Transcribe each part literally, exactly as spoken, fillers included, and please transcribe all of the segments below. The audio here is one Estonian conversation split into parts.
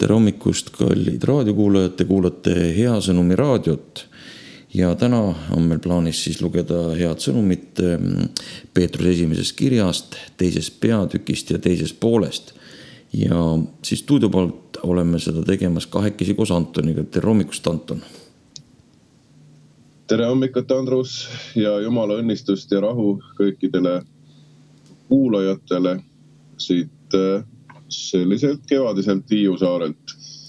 tere hommikust, kallid raadiokuulajad, te kuulate Hea Sõnumi raadiot ja täna on meil plaanis siis lugeda head sõnumit Peetruse esimesest kirjast, teisest peatükist ja teisest poolest. Ja siis stuudio poolt oleme seda tegemas kahekesi koos Antoniga. Tere hommikust, Anton! Tere hommikut, Andrus, ja Jumala õnnistust ja rahu kõikidele kuulajatele siit selliselt kevadiselt Hiiu saarelt.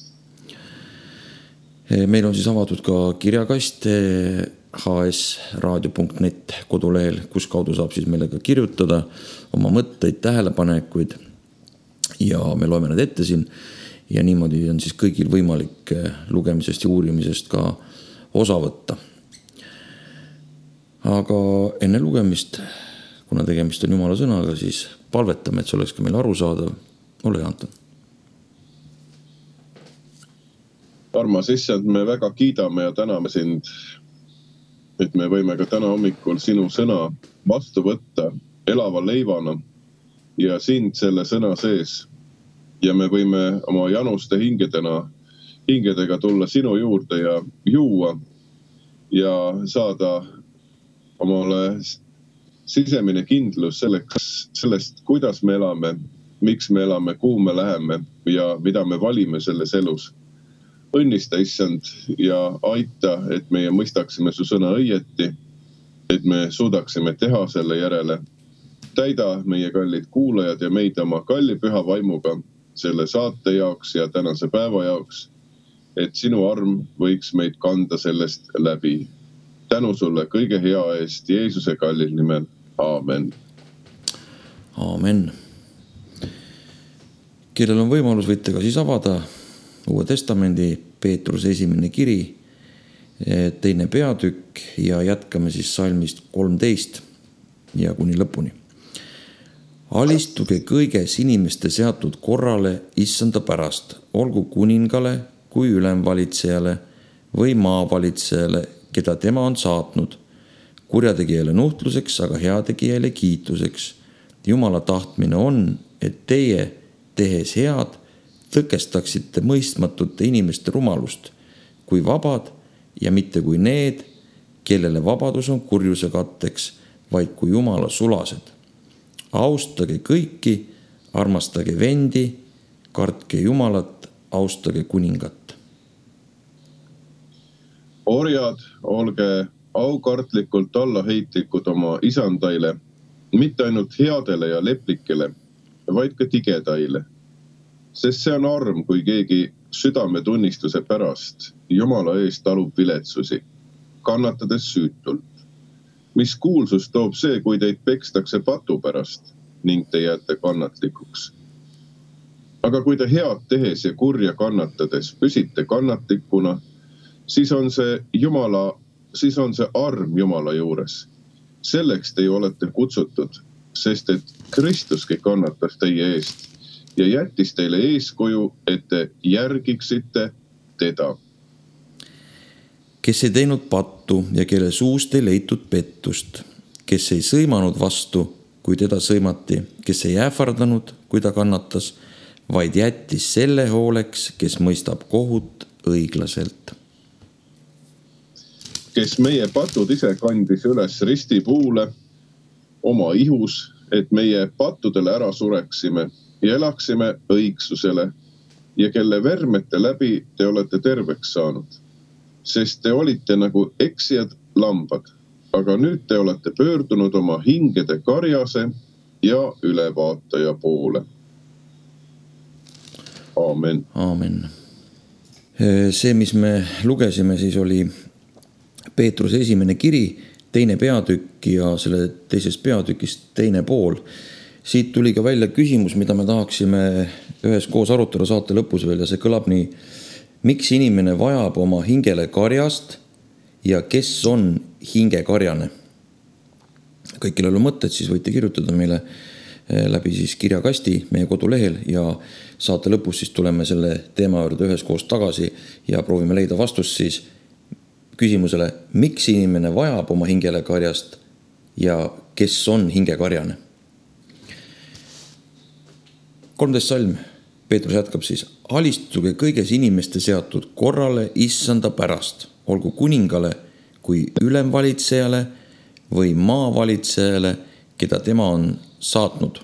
Meil on siis avatud ka kirjakast h s raadio punkt net kodulehel, kus kaudu saab siis meile ka kirjutada oma mõtteid, tähelepanekuid ja me loeme need ette siin ja niimoodi on siis kõigil võimalik lugemisest ja uurimisest ka osa võtta. Aga enne lugemist, kuna tegemist on Jumala sõnaga, siis palvetame, et see oleks ka meil arusaadav. Ole hea, Anton. Armas issand, me väga kiidame ja täname sind, et me võime ka täna hommikul sinu sõna vastu võtta elava leivana ja sind selle sõna sees. Ja me võime oma januste hingedena, hingedega tulla sinu juurde ja juua ja saada omale sisemine kindlus selleks, sellest, kuidas me elame, miks me elame, kuhu me läheme ja mida me valime selles elus. Õnnista, issand, ja aita, et meie mõistaksime su sõna õieti, et me suudaksime teha selle järele. Täida meie kallid kuulajad ja meid oma kalli püha vaimuga selle saate jaoks ja tänase päeva jaoks, et sinu arm võiks meid kanda sellest läbi. Tänu sulle kõige hea eest Jeesuse kallil nimel. Aamen. Aamen. Kellel on võimalus, võite ka siis avada Uue Testamendi Peetruse esimene kiri, teine peatükk ja jätkame siis salmist kolmteist ja kuni lõpuni. Alistuge kõiges inimeste seatud korrale issanda pärast, olgu kuningale kui ülemvalitsejale või maavalitsejale, keda tema on saatnud, kurjategijale nuhtluseks, aga heategijale kiituseks. Jumala tahtmine on, et teie, tehes head, tõkestaksite mõistmatute inimeste rumalust, kui vabad ja mitte kui need, kellele vabadus on kurjuse katteks, vaid kui Jumala sulased. Austage kõiki, armastage vendi, kartke Jumalat, austage kuningat. Orjad, olge aukartlikult allaheitlikud oma isandaile, mitte ainult headele ja leplikele, vaid ka tigedaile. Sest see on arm, kui keegi südametunnistuse pärast Jumala eest talub viletsusi, kannatades süütult. Mis kuulsus toob see, kui teid pekstakse patu pärast ning te jääte kannatlikuks. Aga kui te head tehes ja kurja kannatades püsite kannatlikuna, siis on see Jumala, siis on see arm Jumala juures. Selleks te olete kutsutud, sest et Kristuski kannatas teie eest ja jättis teile eeskuju, et te järgiksite teda. Kes ei teinud pattu ja kelle suust ei leitud pettust, kes ei sõimanud vastu, kui teda sõimati, kes ei ähvardanud, kui ta kannatas, vaid jättis selle hooleks, kes mõistab kohut õiglaselt. Kes meie patud ise kandis üles ristipuule oma ihus, et meie pattudele ära sureksime ja elaksime õigsusele ja kelle vermete läbi te olete terveks saanud. Sest te olite nagu eksijad lambad, aga nüüd te olete pöördunud oma hingede karjase ja ülevaataja poole. Aamen. Aamen. See, mis me lugesime, siis oli Peetruse esimene kiri, teine peatükk ja selle teisest peatükist teine pool. Siit tuli ka välja küsimus, mida me tahaksime ühes koos arutada saate lõpus veel ja see kõlab nii. Miks inimene vajab oma hingele karjast ja kes on hingekarjane? Kõikil on mõtted, siis võite kirjutada meile läbi siis kirjakasti meie kodulehel ja saate lõpus siis tuleme selle teema juurde ühes koos tagasi ja proovime leida vastust siis küsimusele, miks inimene vajab oma hingele karjast ja kes on hingekarjane. kolmteist salm. Peetrus jätkab siis, alistuge kõiges inimeste seatud korrale issanda pärast, olgu kuningale kui ülemvalitsejale või maavalitsejale, keda tema on saatnud.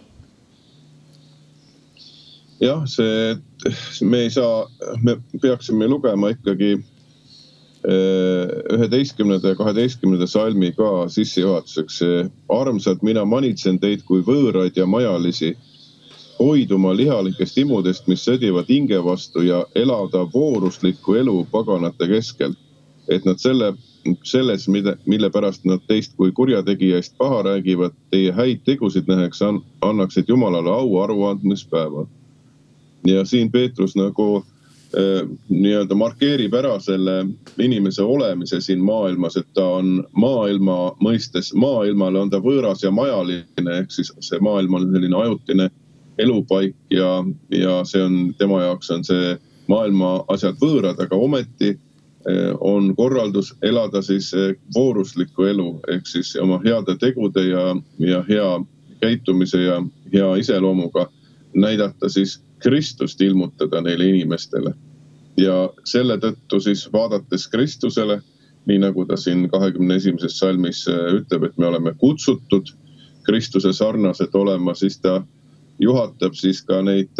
Jah, see, me ei saa, me peaksime lugema ikkagi üheteistkümnenda ja kaheteistkümnenda salmi ka sissejuhatuseks. Armsad, mina manitsen teid kui võõraid ja majalisi, hoiduma lihalikest imudest, mis sõdivad hinge vastu ja elada vooruslikku elu paganate keskel. Et nad selle, selles, mille pärast nad teist kui kurjategijaist paha räägivad, teie häid tegusid näheks annaksid Jumalale au aruandmispäeval. Ja siin Peetrus nagu nii-öelda markeerib ära selle inimese olemise siin maailmas, et ta on maailma mõistes, maailmale on ta võõras ja majaline, ehk siis see maailm on selline ajutine elupaik ja, ja see on, tema jaoks on see maailma asjad võõrad, aga ometi on korraldus elada siis vooruslikku elu, ehk siis oma heade tegude ja, ja hea käitumise ja hea iseloomuga näidata siis Kristust ilmutada neile inimestele. Ja selle tõttu siis vaadates Kristusele, nii nagu ta siin kahekümne esimeses salmis ütleb, et me oleme kutsutud Kristuse sarnased olema, siis ta juhatab siis ka neid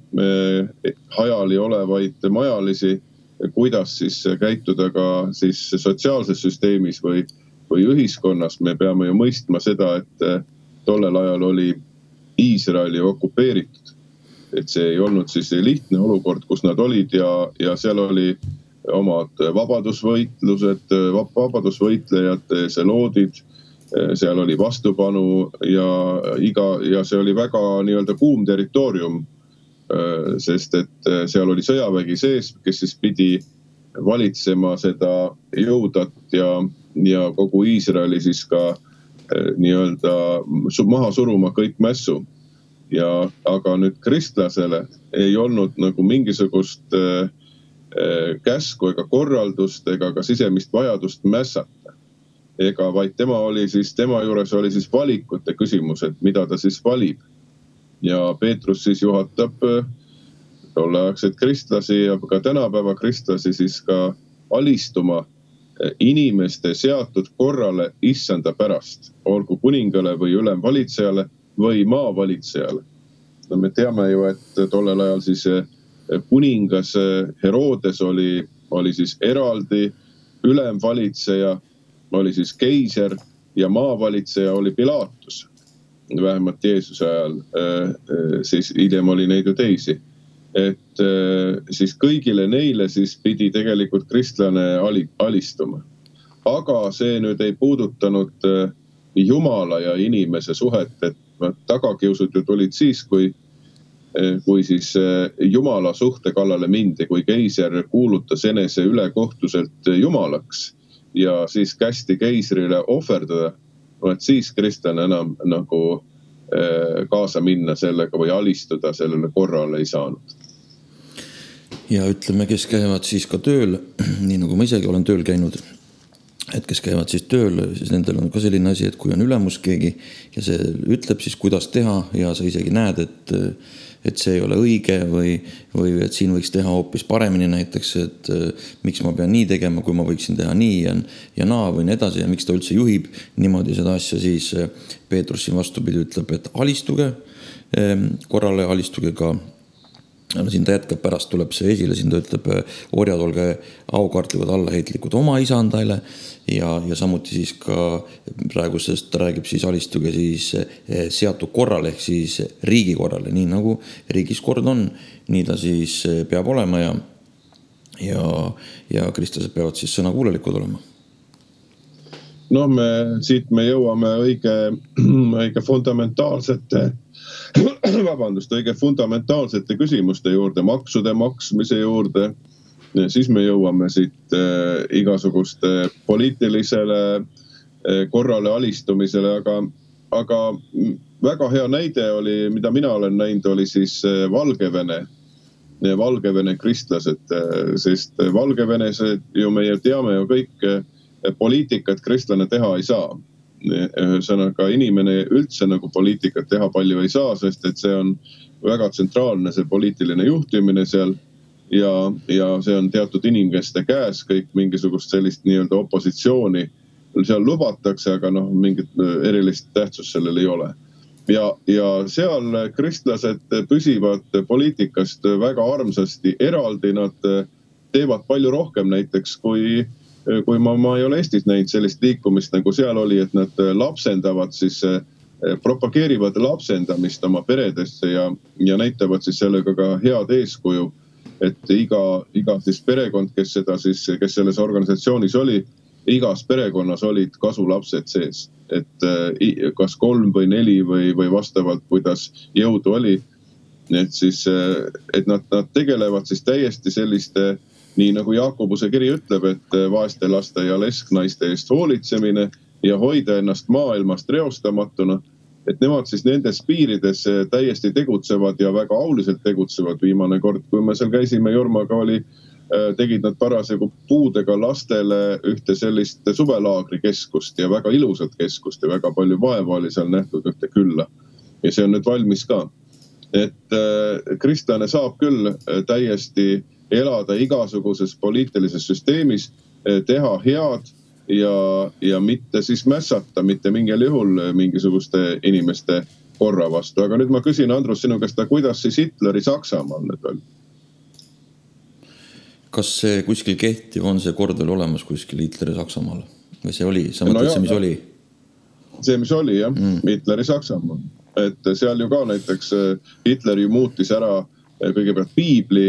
hajali olevaid majalisi, kuidas siis käituda ka siis sotsiaalses süsteemis või, või ühiskonnas. Me peame ju mõistma seda, et tollel ajal oli Iisraeli okupeeritud. Et see ei olnud siis lihtne olukord, kus nad olid ja, ja seal oli omad vabadusvõitlused, vabadusvõitlejad, seloodid, seal oli vastupanu ja, iga, ja see oli väga nii-öelda kuum territoorium, sest et seal oli sõjavägi sees, kes siis pidi valitsema seda jõudat ja, ja kogu Iisraeli siis ka nii-öelda maha suruma kõik mässu. Ja, aga nüüd kristlasele ei olnud nagu mingisugust äh, käsku ega korraldust ega ka sisemist vajadust mässata. Ega vaid tema oli siis, tema juures oli siis valikute küsimus, et mida ta siis valib. Ja Peetrus siis juhatab äh, tolleaegseid kristlasi ja ka tänapäeva kristlasi siis ka alistuma inimeste seatud korrale issanda pärast, olgu kuningale või ülemvalitsejale või maavalitsejale. No me teame ju, et tollel ajal siis kuningas Herodes oli, oli siis eraldi, ülemvalitseja oli siis keiser ja maavalitseja oli Pilatus. Vähemalt Jeesuse ajal, siis hiljem oli neid ju teisi. Et siis kõigile neile siis pidi tegelikult kristlane alistuma. Aga see nüüd ei puudutanud Jumala ja inimese suhet, et tagakiusud ju tulid siis, kui, kui siis Jumala suhte kallale mindi, kui keiser kuulutas enese ülekohtuselt Jumalaks ja siis kästi keisrile ohverdada, et siis kristlane enam nagu kaasa minna sellega või alistuda sellele korrale ei saanud. Ja ütleme, kes käivad siis ka tööl, nii nagu ma isegi olen tööl käinud, et kes käivad siis tööl, siis nendel on ka selline asi, et kui on ülemus keegi ja see ütleb siis, kuidas teha ja sa isegi näed, et, et see ei ole õige või, või et siin võiks teha hoopis paremini näiteks, et miks ma pean nii tegema, kui ma võiksin teha nii ja, ja naa või nii edasi ja miks ta üldse juhib niimoodi seda asja, siis Peetrus siin vastupidi ütleb, et alistuge korrale, alistuge ka. No, siin ta jätkab, pärast tuleb see esile, siin ta ütleb, orjad olge aukartlikud allaheitlikud oma isandaile ja, ja samuti siis ka praegusest ta räägib siis alistuge siis seatud korrale ehk siis riigi korrale, nii nagu riigis kord on, nii ta siis peab olema ja, ja, ja kristlased peavad siis sõnakuulelikud olema. No me, siit me jõuame õige, õige fundamentaalsete vabandust, õige fundamentaalsete küsimuste juurde, maksude maksmise juurde, siis me jõuame siit äh, igasuguste poliitilisele äh, korrale alistumisele, aga, aga väga hea näide oli, mida mina olen näinud, oli siis äh, Valgevene, Valgevene kristlased, äh, sest Valgevenes ju me teame ju kõik äh, poliitikat kristlane teha ei saa. Ühesõnaga inimene üldse nagu poliitikat teha palju ei saa, sest et see on väga tsentraalne see poliitiline juhtimine seal ja, ja see on teatud inimeste käes, kõik mingisugust sellist nii-öelda opositsiooni seal lubatakse, aga noh, mingit erilist tähtsust sellel ei ole. Ja, ja seal kristlased püsivad poliitikast väga armsasti eraldi, nad teevad palju rohkem näiteks, kui, kui ma, ma ei ole Eestis näinud sellist liikumist, nagu seal oli, et nad lapsendavad siis, propageerivad lapsendamist oma peredesse ja, ja näitavad siis sellega ka head eeskuju, et iga, iga siis perekond, kes seda siis, kes selles organisatsioonis oli, igas perekonnas olid kasulapsed sees, et kas kolm või neli või, või vastavalt, kuidas jõudu oli. Et siis, et nad, nad tegelevad siis täiesti selliste, nii nagu Jaakobuse kiri ütleb, et vaeste laste ja lesknaiste eest hoolitsemine ja hoida ennast maailmast reostamatuna, et nemad siis nendes piirides täiesti tegutsevad ja väga auliselt tegutsevad. Viimane kord, kui me seal käisime, Jormaga oli, tegid nad parasjagu puudega lastele ühte sellist suvelaagri keskust ja väga ilusat keskust ja väga palju vaeva oli seal nähtud ühte külla. Ja see on nüüd valmis ka. Et kristlane saab küll täiesti elada igasuguses poliitilises süsteemis, teha head ja, ja mitte siis mässata mitte mingil juhul mingisuguste inimeste korra vastu. Aga nüüd ma küsin, Andrus, sinu käest, kuidas siis Hitleri Saksamaal nüüd oli? Kas see kuskil kehtiv on see kord veel olemas kuskil Hitleri Saksamaal? Või see oli? Sa mõtled no see, mis oli? See, mis oli, jah. Mm. Hitleri Saksamaal. Et seal ju ka näiteks Hitler ju muutis ära kõigepealt piibli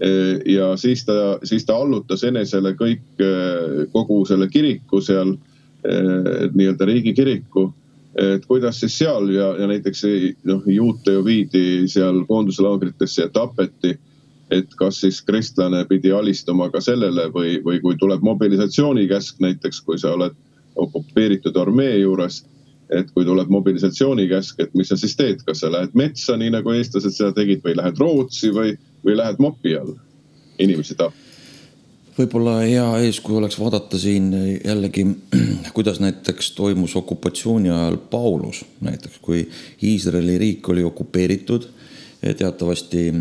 ja siis ta, siis ta allutas enesele kõik, kogu selle kiriku seal, nii-öelda riigikiriku. Et kuidas siis seal ja, ja näiteks noh, juute ju viidi seal koonduslaagritesse ja tapeti, et kas siis kristlane pidi alistuma ka sellele või, või kui tuleb mobilisatsioonikäsk näiteks, kui sa oled okupeeritud armee juures, et kui tuleb mobilisatsioonikäsk, et mis sa siis teed, kas sa lähed metsa, nii nagu eestlased seda tegid, või lähed Rootsi või, või lähed mopi all inimesi tappa? Võib-olla hea eeskuju oleks vaadata siin jällegi, kuidas näiteks toimus okupatsiooni ajal Paulus, näiteks kui Iisraeli riik oli okupeeritud, teatavasti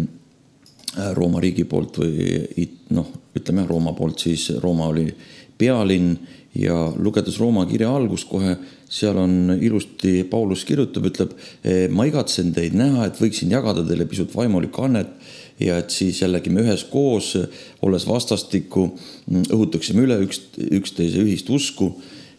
Rooma riigi poolt või noh, ütleme Rooma poolt, siis Rooma oli pealinn ja lugedes Rooma kirja algust kohe, seal on ilusti Paulus kirjutab, ütleb, ma igatsen teid näha, et võiksin jagada teile pisut vaimulikku annet ja et siis jällegi me ühes koos, olles vastastikku, õhutaksime üle üks, üksteise ühist usku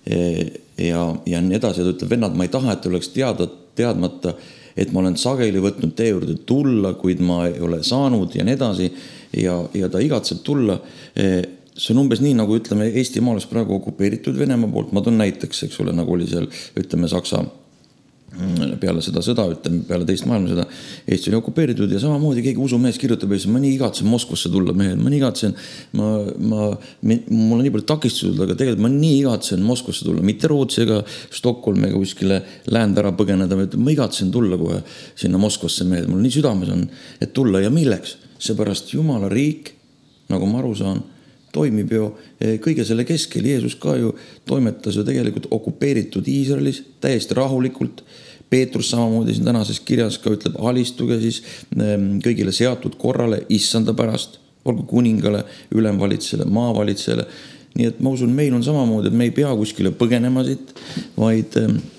ja, ja nii edasi. Ja ütleb, vennad, ma ei taha, et oleks teada, teadmata, et ma olen sageli võtnud teie juurde tulla, kuid ma ei ole saanud ja nii edasi ja, ja ta igatseb tulla. See on umbes nii, nagu ütleme, Eesti maalas praegu okupeeritud Venemaa poolt, ma toon näiteks, eks ole, nagu oli seal, ütleme, Saksa peale seda sõda, ütleme, peale teist maailmasõda, Eesti oli okupeeritud ja samamoodi keegi usumees kirjutab, et ma nii igatsen Moskvasse tulla, mehed, ma nii igatsen, ma, ma, mul on nii palju takistused, aga tegelikult ma nii igatsen Moskvasse tulla, mitte Rootsi ega Stockholm ega kuskile läände ära põgeneda, ma igatsen tulla kohe sinna Moskvasse, mehed, mul nii südames on, et tulla ja milleks? Seepärast Jumala riik, nagu ma aru saan, toimib ju kõige selle keskel. Jeesus ka ju toimetas ju tegelikult okupeeritud Iisraelis täiesti rahulikult. Peetrus samamoodi siin tänases kirjas ka ütleb, alistuge siis kõigile seatud korrale issanda pärast, olgu kuningale, ülemvalitsele, maavalitsele. Nii et ma usun, meil on samamoodi, et me ei pea kuskile põgenema siit, vaid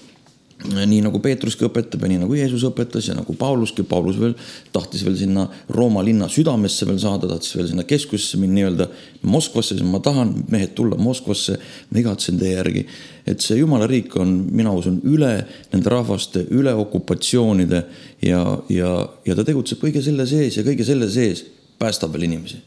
nii nagu Peetruski õpetab ja nii nagu Jeesus õpetas ja nagu Pauluski, Paulus veel tahtis veel sinna Rooma linna südamesse veel saada, tahtis veel sinna keskusesse minna nii-öelda Moskvasse, siis ma tahan mehed tulla Moskvasse, ma igatsen teie järgi. Et see Jumala riik on, mina usun, üle nende rahvaste, üle okupatsioonide ja, ja, ja ta tegutseb kõige selle sees ja kõige selle sees päästab veel inimesi.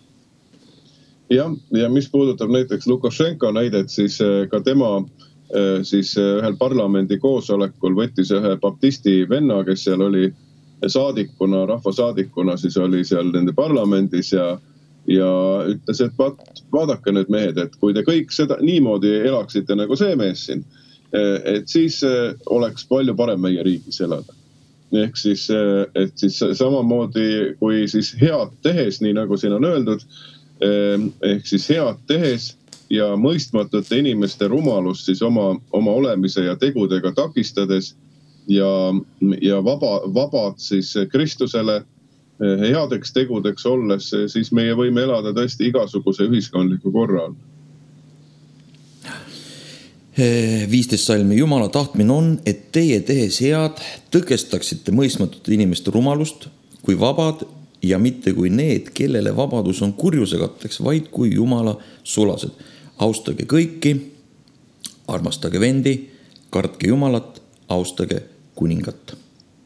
Ja, ja mis puudutab näiteks Lukašenko näidet, siis ka tema siis ühel parlamendi koosolekul võttis ühe baptisti venna, kes seal oli saadikuna, rahvasaadikuna, siis oli seal nende parlamendis ja, ja ütles, et vaat, vaadake nüüd mehed, et kui te kõik seda niimoodi elaksite nagu see mees siin, et siis oleks palju parem meie riigis elada. Ehk siis, et siis samamoodi kui siis head tehes, nii nagu siin on öeldud, ehk siis head tehes ja mõistmatute inimeste rumalust siis oma, oma olemise ja tegudega takistades ja, ja vaba, vabad siis Kristusele headeks tegudeks olles, siis meie võime elada tõesti igasuguse ühiskondliku korra all. viisteist salmi. Jumala tahtmine on, et teie tehes head tõkestaksite mõistmatute inimeste rumalust kui vabad ja mitte kui need, kellele vabadus on kurjuse katteks, vaid kui Jumala sulased. Austage kõiki, armastage vendi, kartke Jumalat, austage kuningat.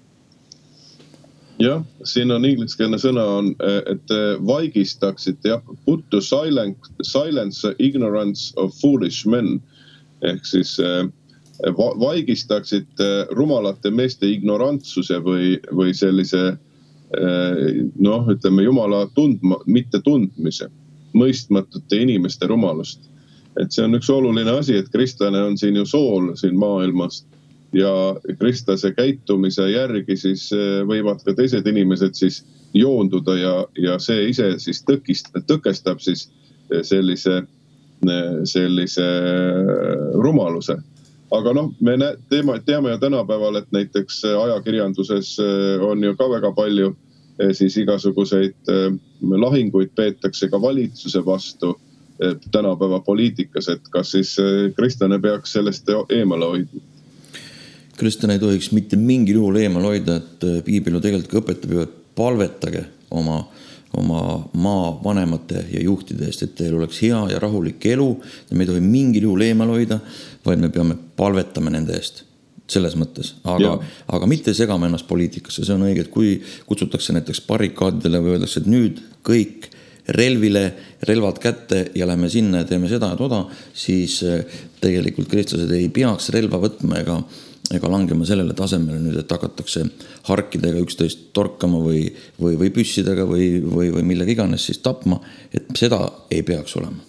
Jah, siin on ingliskeelne sõna on, et vaigistaksite, jah, put to silence, silence ignorance of foolish men. Ehk siis vaigistaksite rumalate meeste ignorantsuse või, või sellise, noh, ütleme, Jumala tundma, mitte tundmise, mõistmatute inimeste rumalust. Et see on üks oluline asi, et kristlane on siin ju sool siin maailmas ja kristlase käitumise järgi siis võivad ka teised inimesed siis joonduda ja, ja see ise siis tõkist, tõkestab siis sellise sellise rumaluse. Aga noh, me teame, teame ju tänapäeval, et näiteks ajakirjanduses on ju ka väga palju siis igasuguseid lahinguid peetakse ka valitsuse vastu tänapäeva poliitikas, et kas siis kristlane peaks sellest eemale hoidma? Kristlane ei tohiks mitte mingil juhul eemale hoida, et piibel ju tegelikult ka õpetab ju, et palvetage oma oma maa vanemate ja juhtide eest, et teil oleks hea ja rahulik elu ja me ei tohi mingil juhul eemal hoida, vaid me peame palvetama nende eest selles mõttes, aga, aga mitte segama ennast poliitikasse. See on õige, et kui kutsutakse näiteks barrikaadidele või öeldakse, et nüüd kõik relvile, relvad kätte ja lähme sinna ja teeme seda ja toda, siis tegelikult kristlased ei peaks relva võtma ega ega langema sellele tasemele nüüd, et hakatakse harkidega üksteist torkama või, või, või püssidega või, või, või millega iganes siis tapma, et seda ei peaks olema.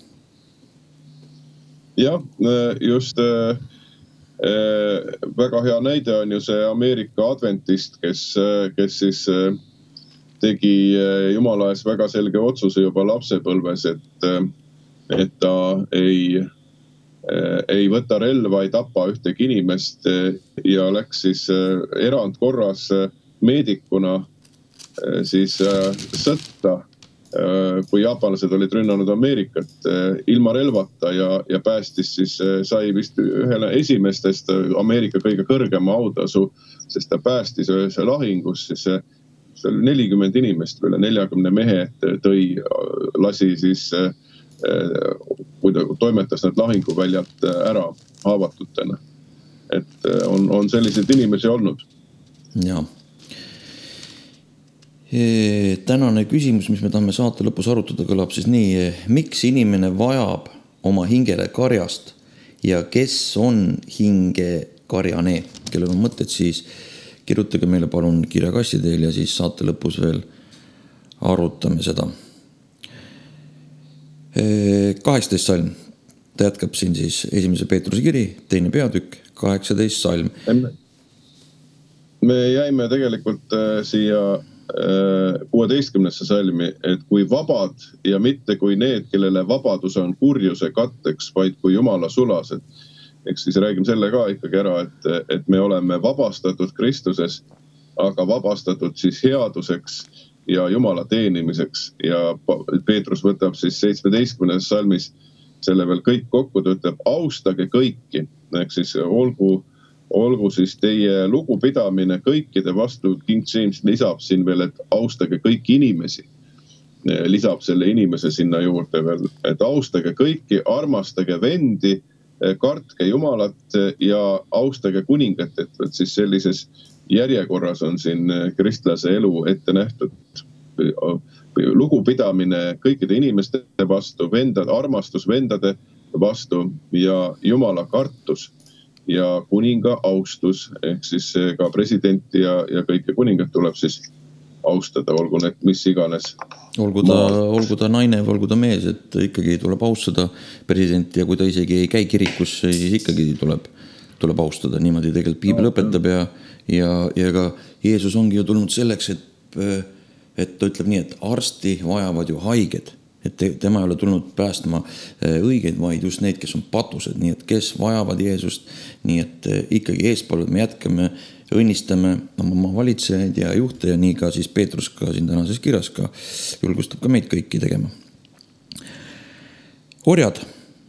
Jah, just äh, väga hea näide on ju see Ameerika adventist, kes, kes siis tegi Jumala ees väga selge otsuse juba lapsepõlves, et, et ta ei ei võta relva, ei tapa ühtegi inimest ja läks siis erandkorras meedikuna siis sõtta, kui jaapanlased olid rünnanud Ameerikat ilma relvata ja, ja päästis siis, sai vist ühele esimestest Ameerika kõige kõrgema autasu, sest ta päästis ühes lahingus, siis see oli nelikümmend inimest, üle neljakümne mehe tõi, lasi siis kui ta toimetas need lahinguväljalt ära haavatutena. Et on, on selliseid inimesi olnud. Ja. Tänane küsimus, mis me tahame saate lõpus arutada, kõlab siis nii. Miks inimene vajab oma hingele karjast ja kes on hinge karjane? Kellel on mõtted, siis kirjutage meile palun kirjakassi teel ja siis saate lõpus veel arutame seda. kaheksateist salm. Ta jätkab siin siis esimese Peetruse kiri, teine peatükk, kaheksateist salm. Me jäime tegelikult siia kuueteistkümnesse salmi, et kui vabad ja mitte kui need, kellele vabadus on kurjuse katteks, vaid kui Jumala sulased. Eks siis räägime selle ka ikkagi ära, et, et me oleme vabastatud Kristuses, aga vabastatud siis headuseks ja Jumala teenimiseks ja Peetrus võtab siis seitsmeteistkümnes salmis selle veel kõik kokku, ta ütleb austage kõiki, ehk siis olgu, olgu siis teie lugupidamine kõikide vastu, King James lisab siin veel, et austage kõiki inimesi, lisab selle inimese sinna juurde veel, et austage kõiki, armastage vendi, kartke Jumalat ja austage kuningat, et siis sellises järjekorras on siin kristlase elu ette nähtud. Lugupidamine kõikide inimeste vastu, vendade, armastus vendade vastu ja Jumala kartus ja kuninga austus, ehk siis ka presidenti ja, ja kõike kuningat tuleb siis austada, olgu need mis iganes. Olgu ta, olgu ta naine või olgu ta mees, et ikkagi tuleb austada presidenti ja kui ta isegi ei käi kirikus, siis ikkagi tuleb, tuleb austada. Niimoodi tegelikult piibel õpetab ja, ja, ja ka Jeesus ongi ju tulnud selleks, et, et ta ütleb nii, et arsti vajavad ju haiged. Et tema ei ole tulnud päästma õigeid, vaid just neid, kes on patused, nii et kes vajavad Jeesust, nii et ikkagi eespalud me jätkame õnnistame oma valitsejaid ja juhte ja nii ka siis Peetrus ka siin tänases kirjas ka julgustab ka meid kõiki tegema. Orjad,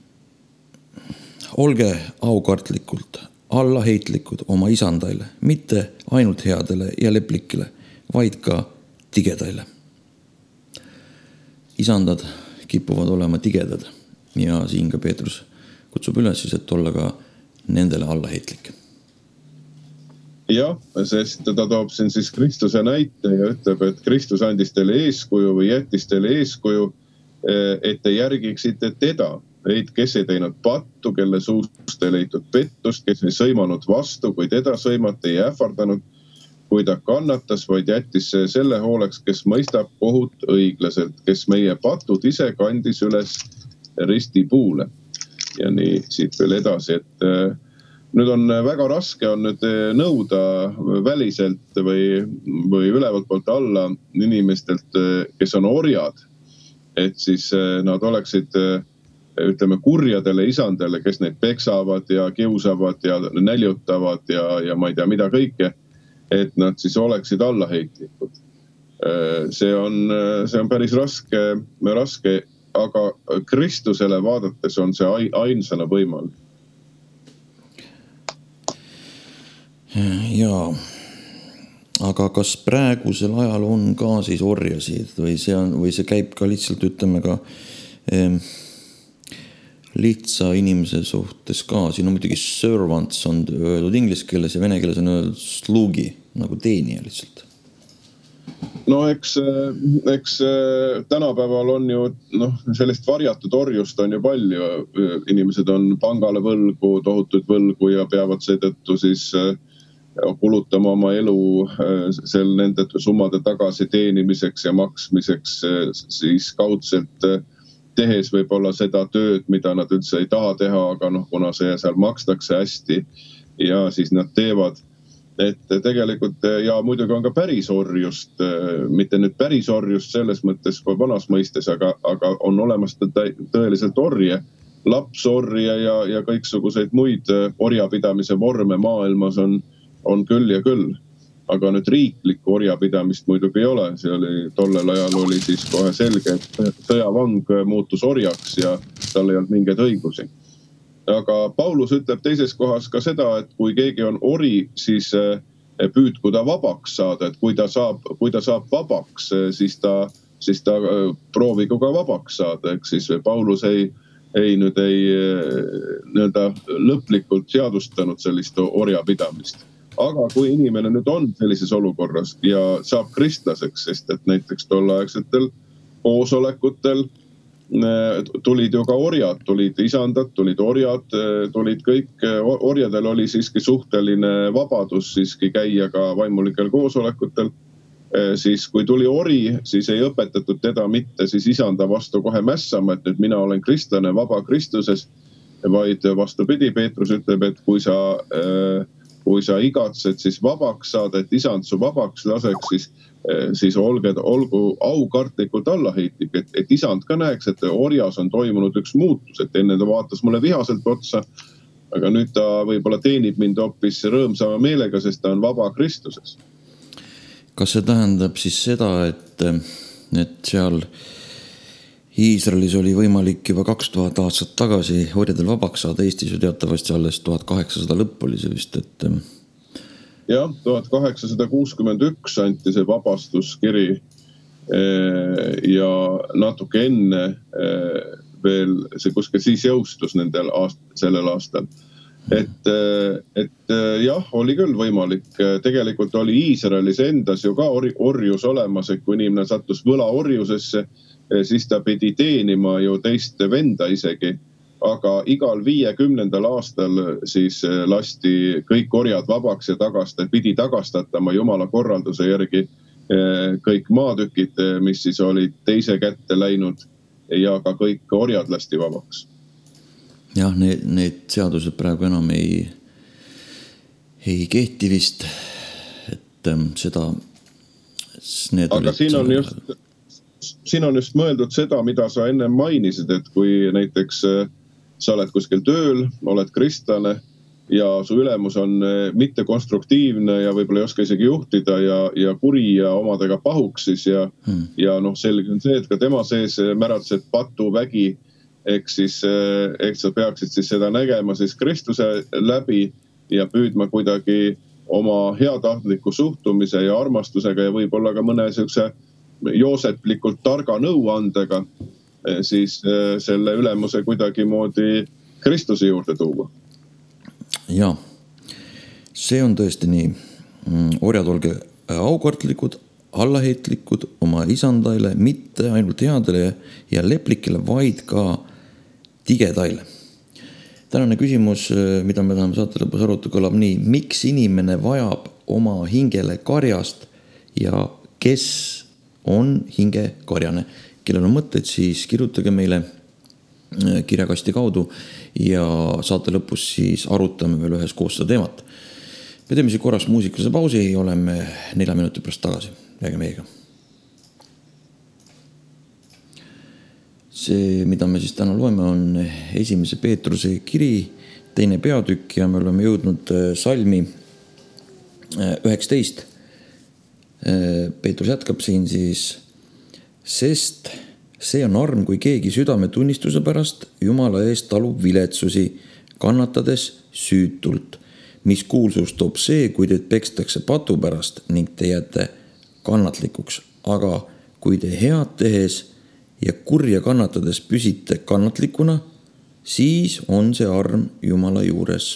olge aukartlikult, allaheitlikud oma isandaile, mitte ainult headele ja leplikele, vaid ka tigedaile. Isandad kipuvad olema tigedad ja siin ka Peetrus kutsub üles siis, et olla ka nendele allaheitlik. Jah, sest ta toob siin siis Kristuse näite ja ütleb, et Kristus andis teile eeskuju või jättis teile eeskuju, et te järgiksite teda. Neid, kes ei teinud pattu, kelle suust ei leitud pettust, kes ei sõimanud vastu, kui teda sõimati ei ähvardanud, kui ta kannatas, vaid jättis selle hooleks, kes mõistab kohut õiglaselt, kes meie patud ise kandis üles ristipuule. Ja nii siit veel edasi, et nüüd on väga raske on nüüd nõuda väliselt või, või ülevalt poolt alla inimestelt, kes on orjad, et siis nad oleksid, ütleme, kurjadele isandele, kes neid peksavad ja kiusavad ja näljutavad ja, ja ma ei tea mida kõike, et nad siis oleksid allaheitlikud. See on, see on päris raske, raske, aga Kristusele vaadates on see ainsana võimalik. Jaa, aga kas praegusel ajal on ka siis orjasid või see, on, või see käib ka lihtsalt, ütleme ka eh, lihtsa inimese suhtes ka, siin on muidugi servants on öeldud inglise keeles ja vene keeles on öeldud slugi, nagu teenija lihtsalt. No eks, eks tänapäeval on ju, noh, sellist varjatud orjust on ju palju. Inimesed on pangale võlgu, tohutud võlgu ja peavad seetõttu siis kulutama oma elu sel nende summade tagasi teenimiseks ja maksmiseks, siis kaudselt tehes võib-olla seda tööd, mida nad üldse ei taha teha, aga noh, kuna see seal makstakse hästi ja siis nad teevad, et tegelikult ja muidugi on ka päris orjust, mitte nüüd päris orjust selles mõttes kui vanas mõistes, aga, aga on olemas tõeliselt orje, lapsorje ja, ja kõiksuguseid muid orjapidamise vorme maailmas on, on küll ja küll. Aga nüüd riiklikku orjapidamist muidugi ei ole. See oli, tollel ajal oli siis kohe selge, et sõjavang muutus orjaks ja tal ei olnud mingeid õigusi. Aga Paulus ütleb teises kohas ka seda, et kui keegi on ori, siis püüdku ta vabaks saada, et kui ta saab, kui ta saab vabaks, siis ta, siis ta proovigu ka vabaks saada. Eks siis Paulus ei, ei nüüd ei nii-öelda lõplikult seadustanud sellist orjapidamist. Aga kui inimene nüüd on sellises olukorras ja saab kristlaseks, sest et näiteks tollaegsetel koosolekutel tulid ju ka orjad, tulid isandad, tulid orjad, tulid kõik, orjadel oli siiski suhteline vabadus siiski käia ka vaimulikel koosolekutel, siis kui tuli ori, siis ei õpetatud teda mitte siis isanda vastu kohe mässama, et nüüd mina olen kristlane vaba Kristuses, vaid vastupidi, Peetrus ütleb, et kui sa kui sa igatsed siis vabaks saada, et isand su vabaks laseks, siis, siis olge, olgu aukartlikult allaheitlik, et, et isand ka näeks, et orjas on toimunud üks muutus, et enne ta vaatas mulle vihaselt otsa, aga nüüd ta võib-olla teenib mind hoopis rõõmsama meelega, sest ta on vaba Kristuses. Kas see tähendab siis seda, et, et seal Iisraelis oli võimalik juba kaks tuhat aastat tagasi orjadel vabaks saada, Eestis ju teatavasti alles tuhat kaheksasada lõpp oli see vist, et... Jah, tuhat kaheksasada kuuskümmend üks anti see vabastuskiri ja natuke enne veel see kuskil siis jõustus nendel aast, sellel aastal. Et, et jah, oli küll võimalik. Tegelikult oli Iisraelis endas ju ka orjus olemas, et kui inimene sattus võlaorjusesse, siis ta pidi teenima ju teist venda isegi, aga igal viiekümnendal aastal siis lasti kõik orjad vabaks ja tagasta, pidi tagastatama Jumala korralduse järgi kõik maatükid, mis siis olid teise kätte läinud ja ka kõik orjad lasti vabaks. Jah, need, need seadused praegu enam ei, ei kehti vist, et seda... Aga siin on just... Siin on just mõeldud seda, mida sa enne mainisid, et kui näiteks sa oled kuskil tööl, oled kristlane ja su ülemus on mittekonstruktiivne ja võib-olla ei oska isegi juhtida ja, ja kuri ja omadega pahuksis ja, hmm. ja noh, selge on see, et ka tema sees märatseb patuvägi, ehk siis, ehk sa peaksid siis seda nägema siis Kristuse läbi ja püüdma kuidagi oma heatahtliku suhtumise ja armastusega ja võib-olla ka mõne sellise jooseplikult targa nõuandega siis selle ülemuse kuidagi moodi Kristuse juurde tuua. Ja, see on tõesti nii. Orjad olge aukartlikud, allaheitlikud oma isandaile, mitte ainult headele ja leplikele, vaid ka tigedaile. Tänane küsimus, mida me tahame saate lõpus arutada, kõlab nii. Miks inimene vajab oma hingele karjast ja kes on hinge karjane? Kellel on mõtteid, siis kirjutage meile kirjakasti kaudu ja saate lõpus siis arutame veel ühes koos seda teemat. Me teeme siis korras muusikalise pausi ja oleme nelja minuti pärast tagasi. Jääge meiega. See, mida me siis täna loeme, on esimese Peetruse kiri, teine peatükk ja me oleme jõudnud salmi üheksateist. Peetrus jätkab siin siis, sest see on arm, kui keegi südametunnistuse pärast Jumala eest talub viletsusi, kannatades süütult, mis kuulsus toob see, kui teid pekstakse patu pärast ning te jääte kannatlikuks. Aga kui te head tehes ja kurja kannatades püsite kannatlikuna, siis on see arm Jumala juures.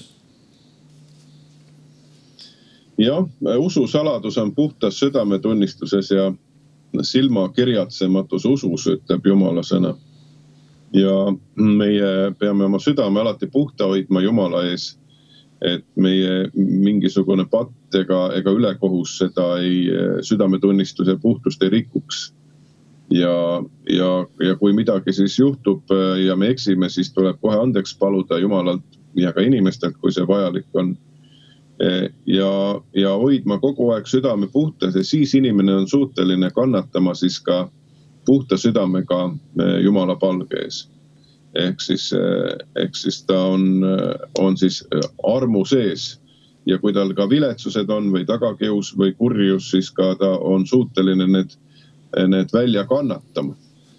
Jah, usu saladus on puhtas südametunnistuses ja silma kirjatsematus usus, ütleb Jumala sõna. Ja meie peame oma südame alati puhta hoidma Jumala ees, et meie mingisugune patt ega, ega ülekohus seda ei, südametunnistuse puhtust ei rikuks. Ja, ja, ja kui midagi siis juhtub ja me eksime, siis tuleb kohe andeks paluda Jumalalt ja ka inimestelt, kui see vajalik on. Ja, ja hoidma kogu aeg südame puhtas ja siis inimene on suuteline kannatama siis ka puhta südamega Jumala palge ees. Ehk siis, ehk siis ta on, on siis armu sees ja kui tal ka viletsused on või tagakius või kurjus, siis ka ta on suuteline need, need välja kannatama.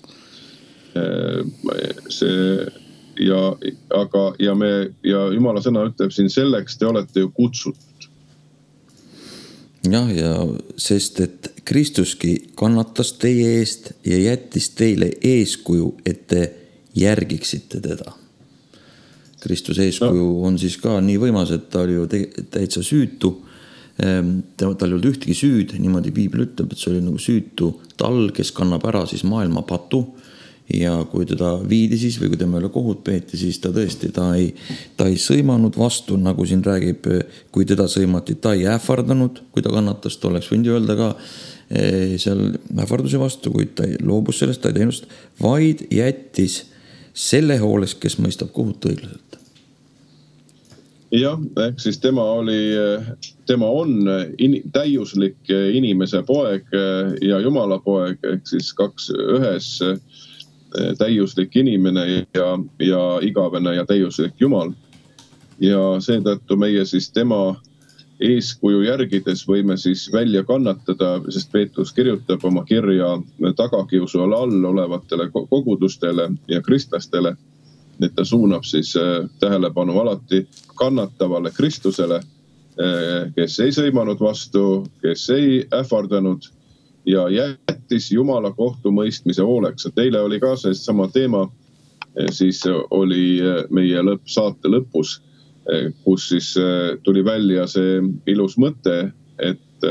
See Ja, aga, ja, me, ja Jumala sõna ütleb siin selleks, te olete ju kutsutud. Jah, ja sest et Kristuski kannatas teie eest ja jättis teile eeskuju, et te järgiksite teda. Kristus eeskuju no. on siis ka nii võimas, et ta oli ju täitsa süütu. Ta oli olnud ühtegi süüd, niimoodi Piibel ütleb, et see oli nagu süütu tal, kes kannab ära siis maailma patu. Ja kui teda viidi siis või kui tema üle kohut peeti, siis ta tõesti, ta ei, ta ei sõimanud vastu, nagu siin räägib, kui teda sõimati, ta ei ähvardanud, kui ta kannatas, ta oleks võinud öelda ka seal ähvarduse vastu, kuid ta loobus sellest, ta ei teenust, vaid jättis selle hooles, kes mõistab kohut õiglaselt. Jah, ehk siis tema oli, tema on in, täiuslik inimese poeg ja Jumala poeg, ehk siis kaks ühes täiuslik inimene ja, ja igavene ja täiuslik Jumal. Ja seetõttu meie siis tema eeskuju järgides võime siis välja kannatada, sest Peetrus kirjutab oma kirja tagakiusu all olevatele kogudustele ja kristlastele, et ta suunab siis tähelepanu alati kannatavale Kristusele, kes ei sõimanud vastu, kes ei ähvardanud ja jättis Jumala kohtumõistmise hooleks. Teile oli ka see sama teema, siis oli meie lõpp, saate lõpus, kus siis tuli välja see ilus mõte, et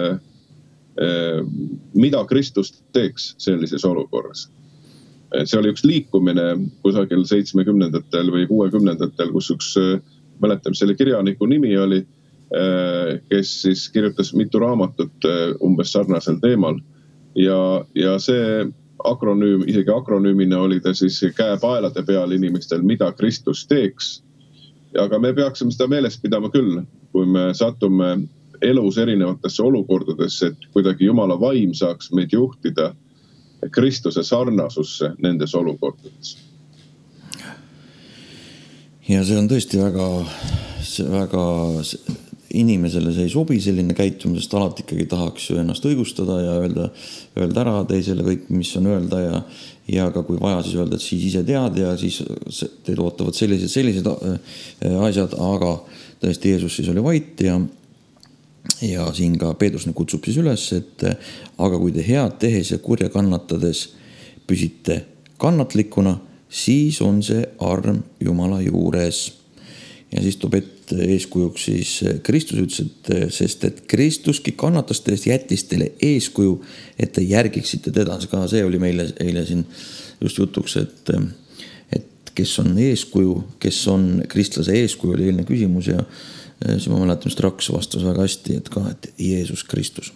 mida Kristus teeks sellises olukorras. See oli üks liikumine kusagil seitsmekümnendatel või kuuekümnendatel, kus üks, mäletan, selle kirjaniku nimi oli, kes siis kirjutas mitu raamatut umbes sarnasel teemal. Ja, ja see akronüüm, isegi akronüümina oli ta siis käepaelade peal inimestel, mida Kristus teeks. Aga me peaksime seda meeles pidama küll, kui me satume elus erinevatesse olukordadesse, et kuidagi Jumala vaim saaks meid juhtida Kristuse sarnasusse nendes olukordades. Ja see on tõesti väga see väga inimesele see ei sobi selline käitumine, sest alati ikkagi tahaks ju ennast õigustada ja öelda, öelda ära teisele kõik, mis on öelda ja, ja ka kui vaja, siis öelda, et siis ise tead ja siis teid ootavad sellised, sellised asjad, aga tõesti Jeesus siis oli vait ja, ja siin ka Peetrus kutsub siis üles, et aga kui te head tehes ja kurja kannatades püsite kannatlikuna, siis on see arm Jumala juures. Ja siis toob ette eeskujuks siis Kristus ütles, et sest et Kristuski kannatas teist, jättis teile eeskuju, et te järgiksite teda. Ka see oli meile eile siin just jutuks, et, et kes on eeskuju, kes on kristlase eeskuju, oli eelne küsimus ja siis ma mäletan, just Raks vastas väga hästi, et ka, et Jeesus Kristus.